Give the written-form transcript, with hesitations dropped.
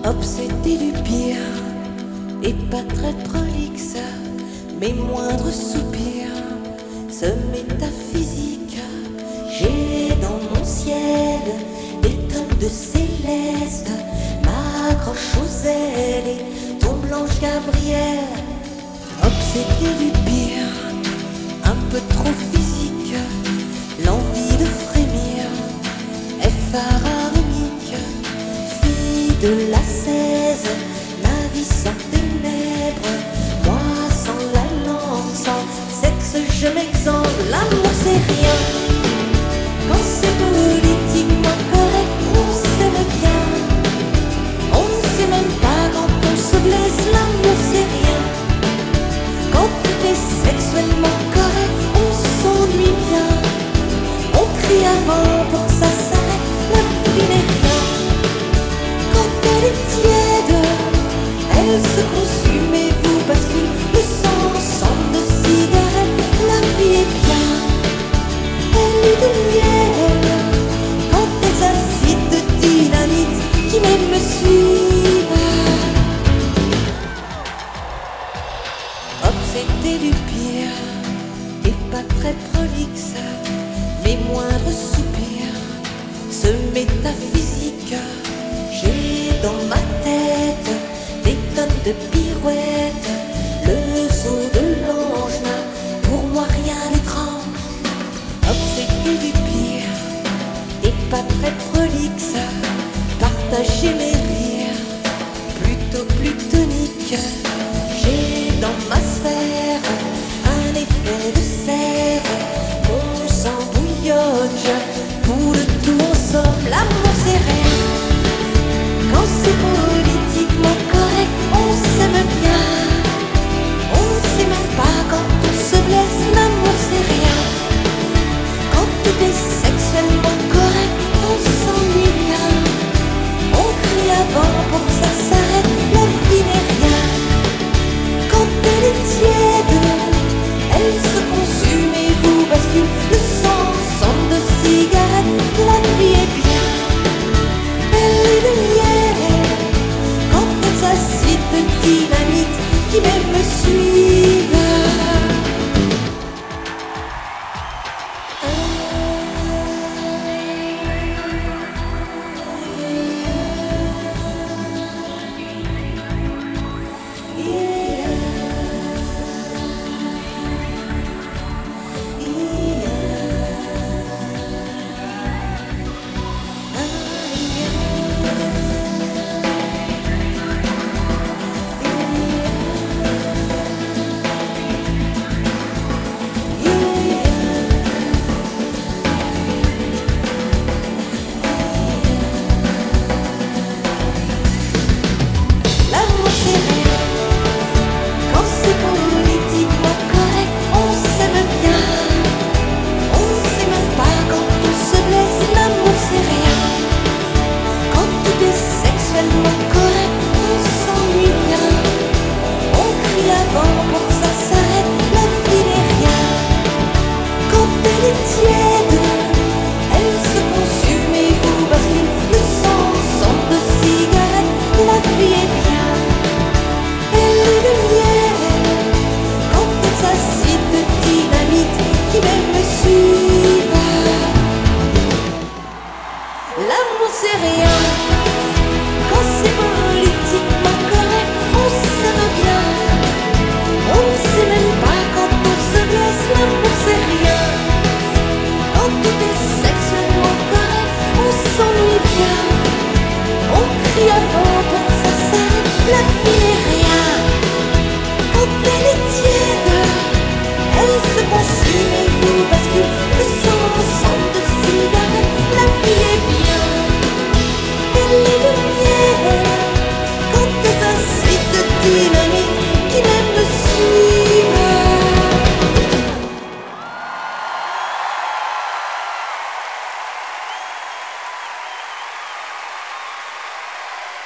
Obsédé du pire et pas très prolixe, mes moindres soupirs se métaphysique. J'ai dans mon ciel des tonnes de céleste, m'accroche aux ailes et ton Blanche Gabrielle. Obsédé du pire, un peu trop physique, l'envie de frémir est pharaonique. Fille de la 16, ma vie sans ténèbres, moi sans la langue, sans sexe je m'exemple. L'amour c'est rien, quand c'est politiquement correct, on s'aime bien. On ne sait même pas quand on se blesse, l'amour c'est rien. Quand tout est sexuellement correct, on s'ennuie bien. On crie avant pour que ça s'arrête, la vie n'est rien. Quand elle est tiède, elle se consume et vous bascule le sang de cigarette. La vie est bien, elle est de miel. Quand des acides de dynamite qui même me suivent. Obsédé du pire et pas très prolixe, mes moindres soupirs se métaphysique. J'ai dans ma tête des tonnes de pirouettes, le saut de l'ange n'a pour moi rien d'étrange. Obsédé du pire et pas très prolixe, partager mes rires plutôt plutoniques.